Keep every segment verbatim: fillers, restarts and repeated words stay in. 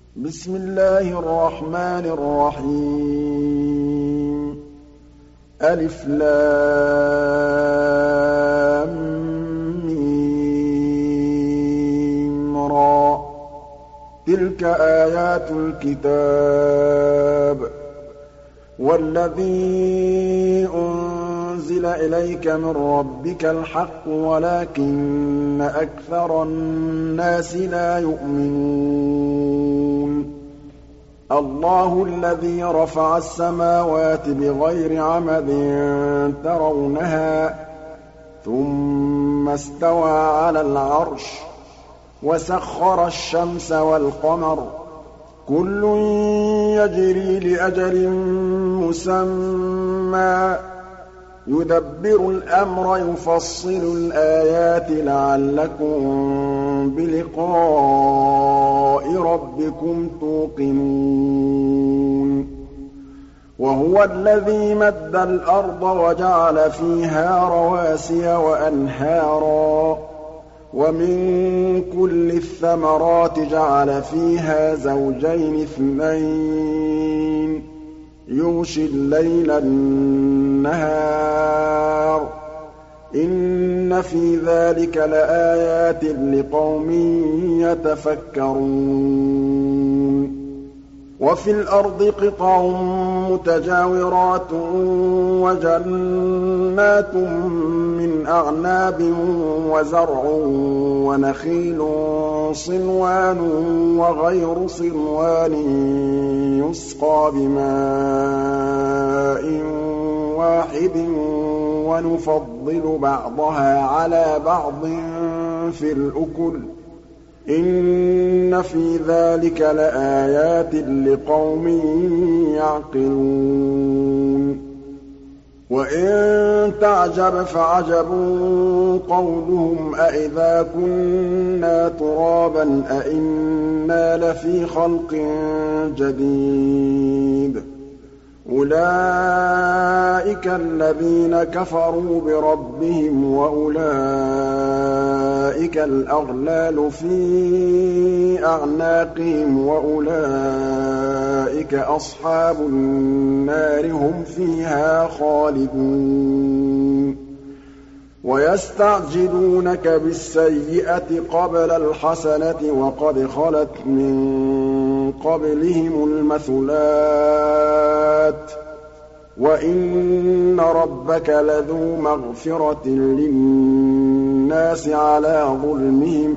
بسم الله الرحمن الرحيم ألف لام ميم را تلك آيات الكتاب والذي أنزل إليك من ربك الحق ولكن أكثر الناس لا يؤمنون الله الذي رفع السماوات بغير عمد ترونها ثم استوى على العرش وسخر الشمس والقمر كل يجري لأجل مسمى يدبر الأمر يفصل الآيات لعلكم بلقاء ربكم توقنون وهو الذي مد الأرض وجعل فيها رواسي وأنهارا ومن كل الثمرات جعل فيها زوجين اثنين يغشي الليل النهار إن في ذلك لآيات لقوم يتفكرون وفي الأرض قطع متجاورات وجنات من أعناب وزرع ونخيل صنوان وغير صنوان يسقى بماء واحد ونفضل بعضها على بعض في الأكل إن في ذلك لآيات لقوم يعقلون وإن تعجب فعجب قولهم أإذا كنا ترابا أإنا لفي خلق جديد أولئك الذين كفروا بربهم وأولئك الأغلال في أعناقهم وأولئك أصحاب النار هم فيها خالدون ويستعجلونك بالسيئة قبل الحسنة وقد خلت من قبلهم المثلات وإن ربك لذو مغفرة للناس على ظلمهم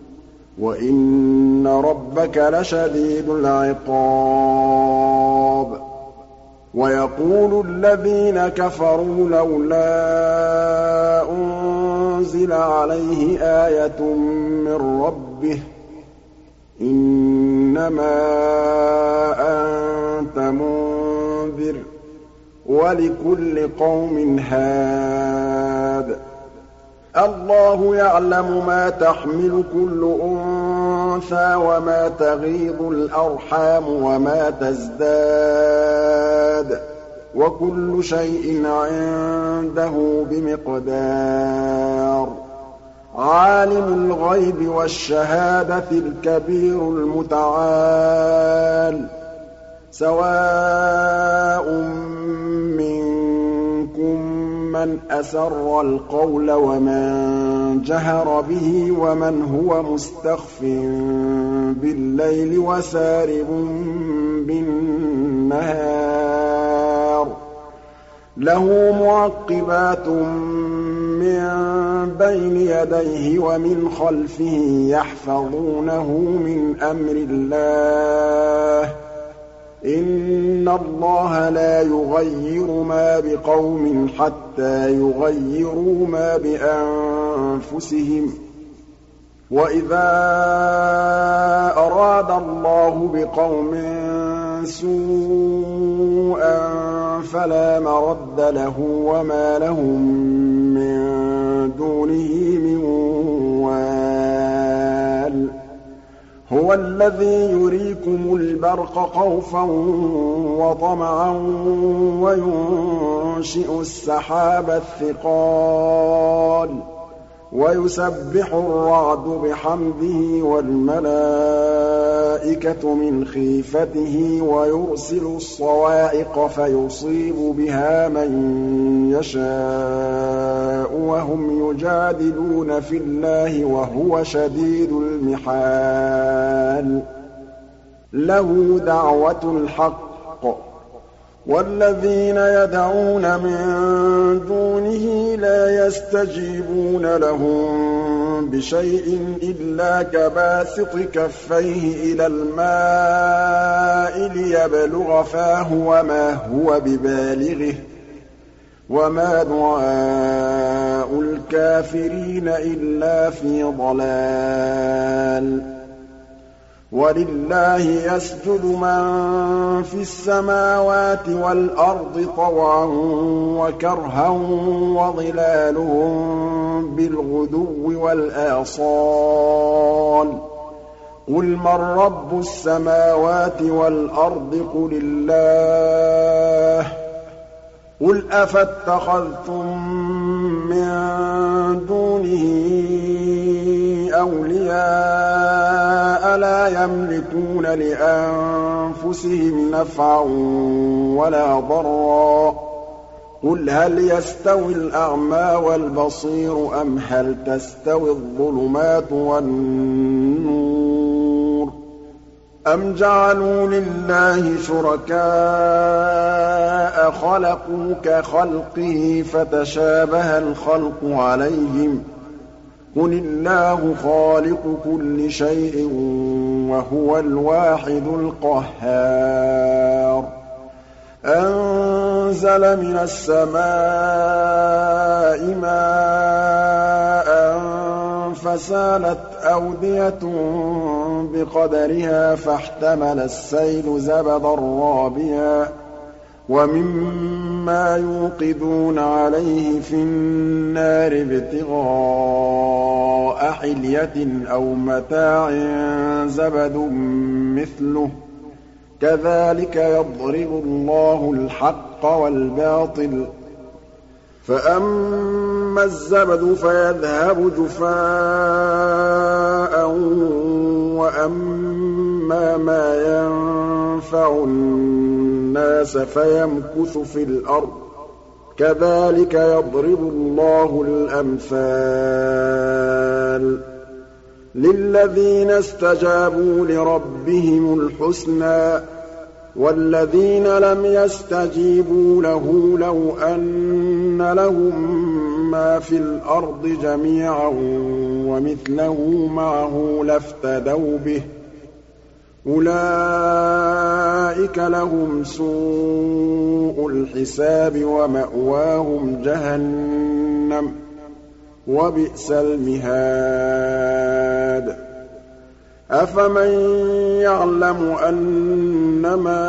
وإن ربك لشديد العقاب ويقول الذين كفروا لولا أنزل عليه آية من ربه إنما أنت منذر ولكل قوم هاد الله يعلم ما تحمل كل أنثى وما تغيض الأرحام وما تزداد وكل شيء عنده بمقدار عالم الغيب والشهادة الكبير المتعال سواء منكم من أسر القول ومن جهر به ومن هو مستخف بالليل وسارب بالنهار له معقبات من بين يديه ومن خلفه يحفظونه من أمر الله إن الله لا يغير ما بقوم حتى يغيروا ما بأنفسهم وإذا أراد الله بقوم سوءا فلا مرد له وما لهم من دونه من وال هو الذي يريكم البرق خوفا وطمعا وينشئ السحاب الثقال وَيُسَبِّحُ الرَّعْدُ بِحَمْدِهِ وَالْمَلَائِكَةُ مِنْ خِيفَتِهِ وَيُرْسِلُ الصَّوَاعِقَ فَيُصِيبُ بِهَا مَن يَشَاءُ وَهُمْ يُجَادِلُونَ فِي اللَّهِ وَهُوَ شَدِيدُ الْمِحَالِ لَهُ دَعْوَةُ الْحَقِّ وَالَّذِينَ يَدْعُونَ مِن دُونِهِ لَا يَسْتَجِيبُونَ لَهُم بِشَيْءٍ إِلَّا كَبَاسِطِ كَفَّيْهِ إِلَى الْمَاءِ لِيَبْلُغَ فَاهُ وَمَا هُوَ بِبَالِغِهِ ۚ وَمَا دُعَاءُ الْكَافِرِينَ إِلَّا فِي ضَلَالٍ وَلِلَّهِ يَسْجُدُ مَن فِي السَّمَاوَاتِ وَالْأَرْضِ طَوْعًا وَكَرْهًا وَظِلَالُهُم بِالْغُدُوِّ وَالْآصَالِ ۩ قُلْ مَن رَّبُّ السَّمَاوَاتِ وَالْأَرْضِ قُلِ اللَّهُ ۚ قُلْ أَفَاتَّخَذْتُم مِّن دُونِهِ أَوْلِيَاءَ لَا يَمْلِكُونَ لِأَنفُسِهِمْ نَفْعًا وَلَا ضَرًّا ۚ قُلْ هَلْ يَسْتَوِي الْأَعْمَىٰ وَالْبَصِيرُ أَمْ هَلْ تَسْتَوِي الظُّلُمَاتُ وَالنُّورُ أَمْ جَعَلُوا لِلَّهِ شُرَكَاءَ خَلَقُوا كَخَلْقِهِ فَتَشَابَهَ الْخَلْقُ عَلَيْهِمْ ۚ قُلِ اللَّهُ خَالِقُ كُلِّ شَيْءٍ وَهُوَ الْوَاحِدُ الْقَهَّارُ أَنزَلَ مِنَ السَّمَاءِ مَاءً فَسَالَتْ أَوْدِيَةٌ بِقَدَرِهَا فَاحْتَمَلَ السَّيْلُ زَبَدًا رَّابِيًا ۚ وَمِمَّا يُوقِدُونَ عَلَيْهِ فِي النَّارِ ابْتِغَاءَ حِلْيَةٍ أَوْ مَتَاعٍ زَبَدٌ مِّثْلُهُ ۚ كَذَٰلِكَ يَضْرِبُ اللَّهُ الْحَقَّ وَالْبَاطِلَ ۚ فَأَمَّا الزَّبَدُ فَيَذْهَبُ جُفَاءً وَأَمَّا مَا يَنفَعُ النَّاسَ فَيَمْكُثُ فِي الْأَرْضِ ۚ كَذَٰلِكَ يَضْرِبُ اللَّهُ الْأَمْثَالَ ۗ لِلَّذِينَ اسْتَجَابُوا لِرَبِّهِمُ الْحُسْنَىٰ ۚ وَالَّذِينَ لَمْ يَسْتَجِيبُوا لَهُ لَوْ أَنَّ لَهُم مَّا فِي الْأَرْضِ جَمِيعًا وَمِثْلَهُ مَعَهُ لَافْتَدَوْا بِهِ ۚ أُولَٰئِكَ لَهُمْ سُوءُ الْحِسَابِ وَمَأْوَاهُمْ جَهَنَّمُ ۖ وَبِئْسَ الْمِهَادُ أَفَمَن يَعْلَمُ أَنَّمَا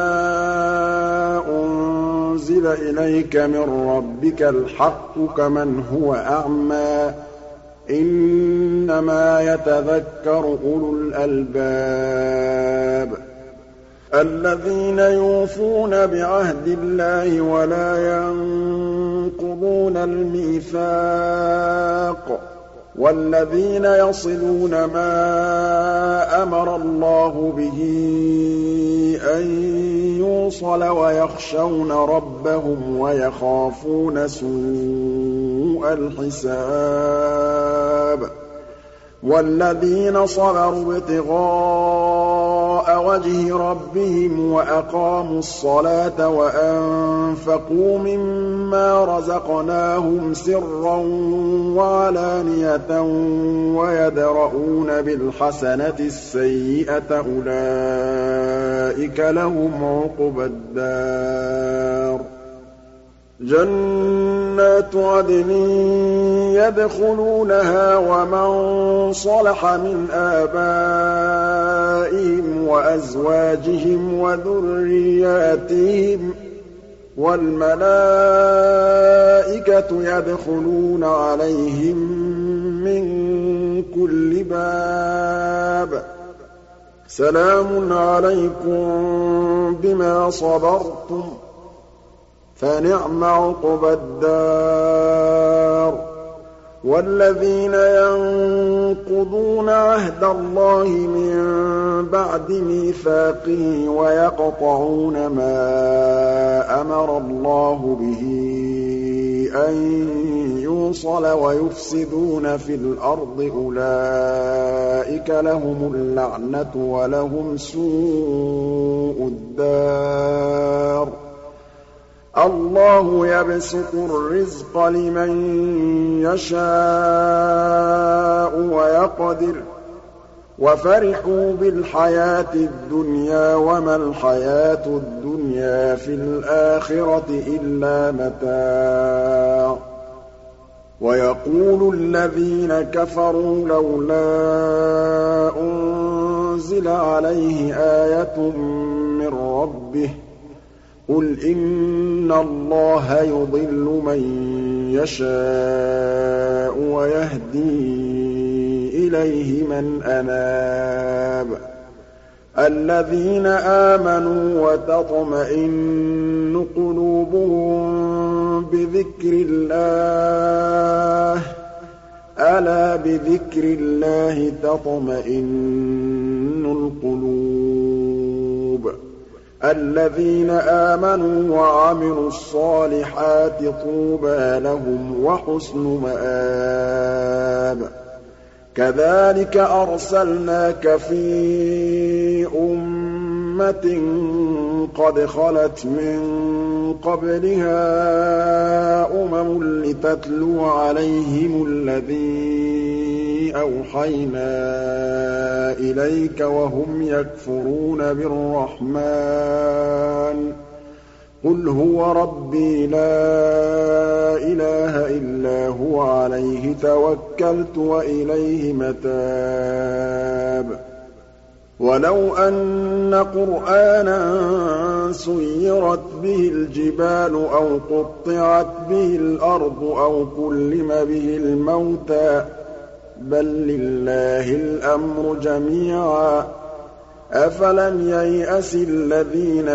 أُنزِلَ إِلَيْكَ مِن رَّبِّكَ الْحَقُّ كَمَنْ هُوَ أَعْمَىٰ ۚ إِنَّمَا يَتَذَكَّرُ أُولُو الْأَلْبَابِ الَّذِينَ يُوفُونَ بِعَهْدِ اللَّهِ وَلَا يَنقُضُونَ الْمِيثَاقَ وَالَّذِينَ يَصِلُونَ مَا أَمَرَ اللَّهُ بِهِ أَن يُوصَلَ وَيَخْشَوْنَ رَبَّهُمْ وَيَخَافُونَ سُوءَ الْحِسَابِ وَالَّذِينَ صَبَرُوا ابْتِغَاءَ وَجْهِ رَبِّهِمْ وَأَقَامُوا الصَّلَاةَ وَأَنفَقُوا مِمَّا رَزَقْنَاهُمْ سِرًّا وَعَلَانِيَةً وَيَدْرَءُونَ بِالْحَسَنَةِ السَّيِّئَةَ أُولَٰئِكَ لَهُمْ عُقْبَى الدَّارِ جَنَّاتُ عَدْنٍ يَدْخُلُونَهَا وَمَن صَلَحَ مِنْ آبَائِهِمْ وَأَزْوَاجِهِمْ وَذُرِّيَّاتِهِمْ ۖ وَالْمَلَائِكَةُ يَدْخُلُونَ عَلَيْهِم مِّن كُلِّ بَابٍ سَلَامٌ عَلَيْكُم بِمَا صَبَرْتُمْ ۚ فَنِعْمَ عُقْبَى الدَّارِ وَالَّذِينَ يَنقُضُونَ عَهْدَ اللَّهِ مِن بَعْدِ مِيثَاقِهِ وَيَقْطَعُونَ مَا أَمَرَ اللَّهُ بِهِ أَن يُوصَلَ وَيُفْسِدُونَ فِي الْأَرْضِ أُولَٰئِكَ لَهُمُ اللَّعْنَةُ وَلَهُمْ سُوءُ الدَّارِ اللَّهُ يَبْسُطُ الرِّزْقَ لِمَن يَشَاءُ وَيَقْدِرُ ۚ وَفَرِحُوا بِالْحَيَاةِ الدُّنْيَا وَمَا الْحَيَاةُ الدُّنْيَا فِي الْآخِرَةِ إِلَّا مَتَاعٌ وَيَقُولُ الَّذِينَ كَفَرُوا لَوْلَا أُنزِلَ عَلَيْهِ آيَةٌ مِّن رَّبِّهِ ۗ قُلْ إِنَّ اللَّهَ يُضِلُّ مَن يَشَاءُ وَيَهْدِي إِلَيْهِ مَنْ أَنَابَ الَّذِينَ آمَنُوا وَتَطْمَئِنُّ قُلُوبُهُم بِذِكْرِ اللَّهِ ۗ أَلَا بِذِكْرِ اللَّهِ تَطْمَئِنُّ الْقُلُوبُ الَّذِينَ آمَنُوا وَعَمِلُوا الصَّالِحَاتِ طُوبَىٰ لَهُمْ وَحُسْنُ مَآبٍ كَذَٰلِكَ أَرْسَلْنَاكَ فِي أُمَّةٍ قَدْ خَلَتْ مِن قَبْلِهَا أُمَمٌ لِّتَتْلُوَ عَلَيْهِمُ الَّذِي أَوْحَيْنَا إِلَيْكَ وَهُمْ يَكْفُرُونَ بِالرَّحْمَٰنِ ۚ قُلْ هُوَ رَبِّي لَا إِلَٰهَ إِلَّا هُوَ عَلَيْهِ تَوَكَّلْتُ وَإِلَيْهِ مَتَابِ وَلَوْ أَنَّ قُرْآنًا سُيِّرَتْ بِهِ الْجِبَالُ أَوْ قُطِّعَتْ بِهِ الْأَرْضُ أَوْ كُلِّمَ بِهِ الْمَوْتَىٰ بَل لِّلَّهِ الْأَمْرُ جَمِيعًا ۗ أَفَلَمْ يَيْأَسِ الَّذِينَ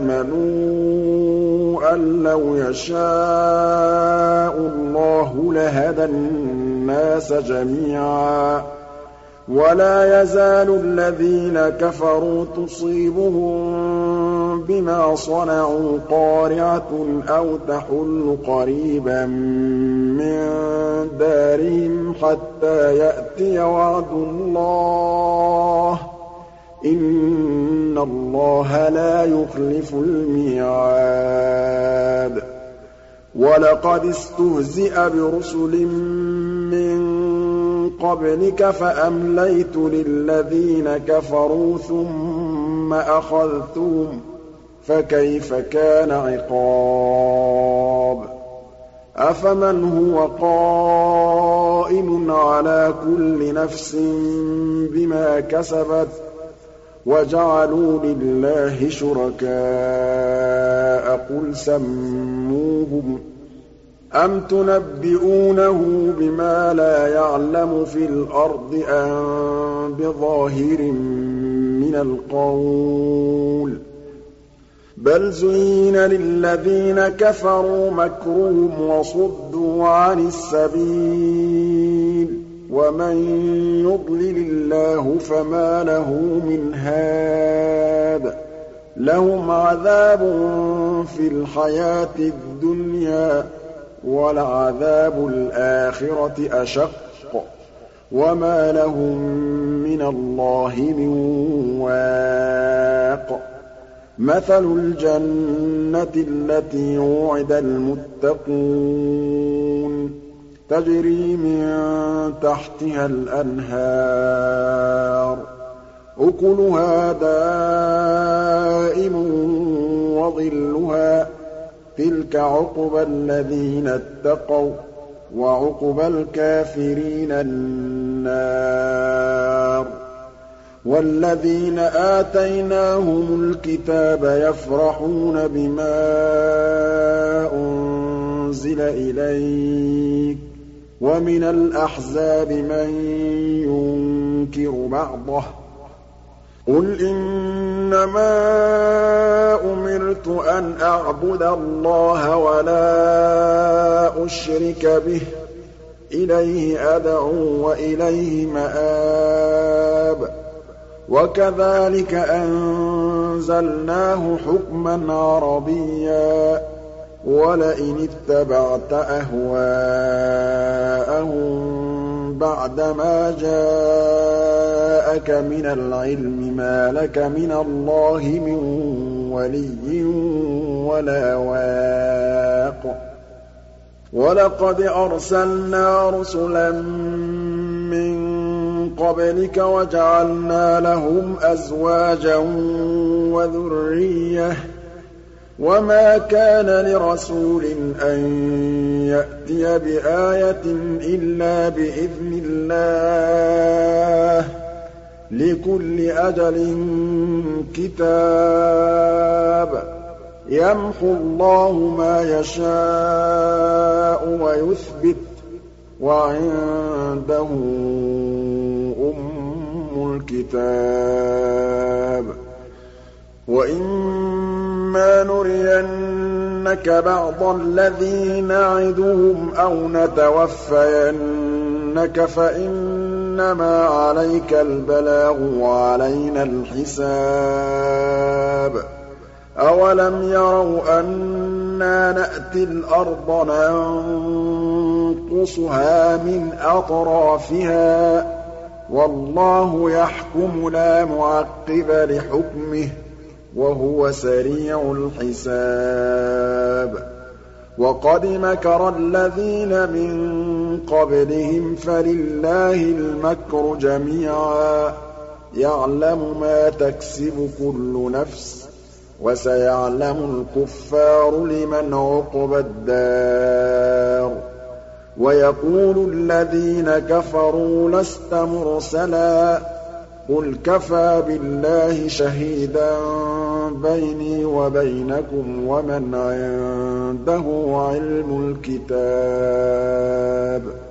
آمَنُوا أَن لَّوْ يَشَاءُ اللَّهُ لَهَدَى النَّاسَ جَمِيعًا ۗ وَلَا يَزَالُ الَّذِينَ كَفَرُوا تُصِيبُهُم بِمَا صَنَعُوا قَارِعَةٌ أَوْ تَحُلُّ قَرِيبًا مِّن دَارِهِمْ حَتَّىٰ يَأْتِيَ وَعْدُ اللَّهِ ۚ إِنَّ اللَّهَ لَا يُخْلِفُ الْمِيعَادَ وَلَقَدِ اسْتُهْزِئَ بِرُسُلٍ مِّن قَبْلِكَ فَأَمْلَيْتُ لِلَّذِينَ كَفَرُوا ثُمَّ أَخَذْتُهُمْ ۖ فَكَيْفَ كَانَ عِقَابِ أَفَمَنْ هُوَ قَائِمٌ عَلَىٰ كُلِّ نَفْسٍ بِمَا كَسَبَتْ وَجَعَلُوا لِلَّهِ شُرَكَاءَ قُلْ سَمُّوهُمْ أَمْ تُنَبِّئُونَهُ بِمَا لَا يَعْلَمُ فِي الْأَرْضِ أَم بِظَاهِرٍ مِّنَ الْقَوْلِ ۗ بَلْ زُيِّنَ لِلَّذِينَ كَفَرُوا مَكْرُهُمْ وَصُدُّوا عَنِ السَّبِيلِ ۗ وَمَن يُضْلِلِ اللَّهُ فَمَا لَهُ مِنْ هَادٍ لَّهُمْ عَذَابٌ فِي الْحَيَاةِ الدُّنْيَا وَلَعَذَابُ الْآخِرَةِ أَشَقُّ وَمَا لَهُم مِّنَ اللَّهِ مِن وَاقٍ مَثَلُ الْجَنَّةِ الَّتِي وُعِدَ الْمُتَّقُونَ تَجْرِي مِن تَحْتِهَا الْأَنْهَارُ أُكُلُهَا دَائِمٌ وَظِلُّهَا ۚ تِلْكَ عُقْبَى الَّذِينَ اتَّقَوا ۖ وَّعُقْبَى الْكَافِرِينَ النَّارُ وَالَّذِينَ آتَيْنَاهُمُ الْكِتَابَ يَفْرَحُونَ بِمَا أُنزِلَ إِلَيْكَ ۖ وَمِنَ الْأَحْزَابِ مَن يُنكِرُ بَعْضَهُ ۚ قُلْ إِنَّمَا أُمِرْتُ أَنْ أَعْبُدَ اللَّهَ وَلَا أُشْرِكَ بِهِ ۚ إِلَيْهِ أَدْعُو وَإِلَيْهِ مَآبِ وَكَذَٰلِكَ أَنزَلْنَاهُ حُكْمًا عَرَبِيًّا ۚ وَلَئِنِ اتَّبَعْتَ أَهْوَاءَهُم بَعْدَمَا جَاءَكَ مِنَ الْعِلْمِ مَا لَكَ مِنَ اللَّهِ مِن وَلِيٍّ وَلَا وَاقٍ وَلَقَدْ أَرْسَلْنَا رُسُلًا مِّن قَبْلِكَ وَجَعَلْنَا لَهُمْ أَزْوَاجًا وَذُرِّيَّةً ۚ وَمَا كَانَ لِرَسُولٍ أَن يَأْتِيَ بِآيَةٍ إِلَّا بِإِذْنِ اللَّهِ ۗ لِكُلِّ أَجَلٍ كِتَابٌ يَمْحُو اللَّهُ مَا يَشَاءُ وَيُثْبِتُ ۖ وَعِندَهُ أُمُّ الْكِتَابِ وَإِمَّا نُرِيَنَّكَ بَعْضَ الَّذِي نَعِدُهُمْ أَوْ نَتَوَفَّيَنَّكَ فَإِنَّمَا عَلَيْكَ الْبَلَاغُ وَعَلَيْنَا الْحِسَابُ ۗ أَوَلَمْ يَرَوْا أَنَّا نَأْتِي الْأَرْضَ نَنقُصُهَا مِنْ أَطْرَافِهَا ۚ وَاللَّهُ يَحْكُمُ لَا مُعَقِّبَ لِحُكْمِهِ ۚ وَهُوَ سَرِيعُ الْحِسَابِ وَقَدْ مَكَرَ الَّذِينَ مِن قَبْلِهِمْ فَلِلَّهِ الْمَكْرُ جَمِيعًا ۖ يَعْلَمُ مَا تَكْسِبُ كُلُّ نَفْسٍ ۗ وَسَيَعْلَمُ الْكُفَّارُ لِمَنْ عُقْبَى الدَّارِ وَيَقُولُ الَّذِينَ كَفَرُوا لَسْتَ مُرْسَلًا ۚ قُلْ كَفَىٰ بِاللَّهِ شَهِيدًا بَيْنِي وَبَيْنَكُمْ وَمَنْ عِندَهُ عِلْمُ الْكِتَابِ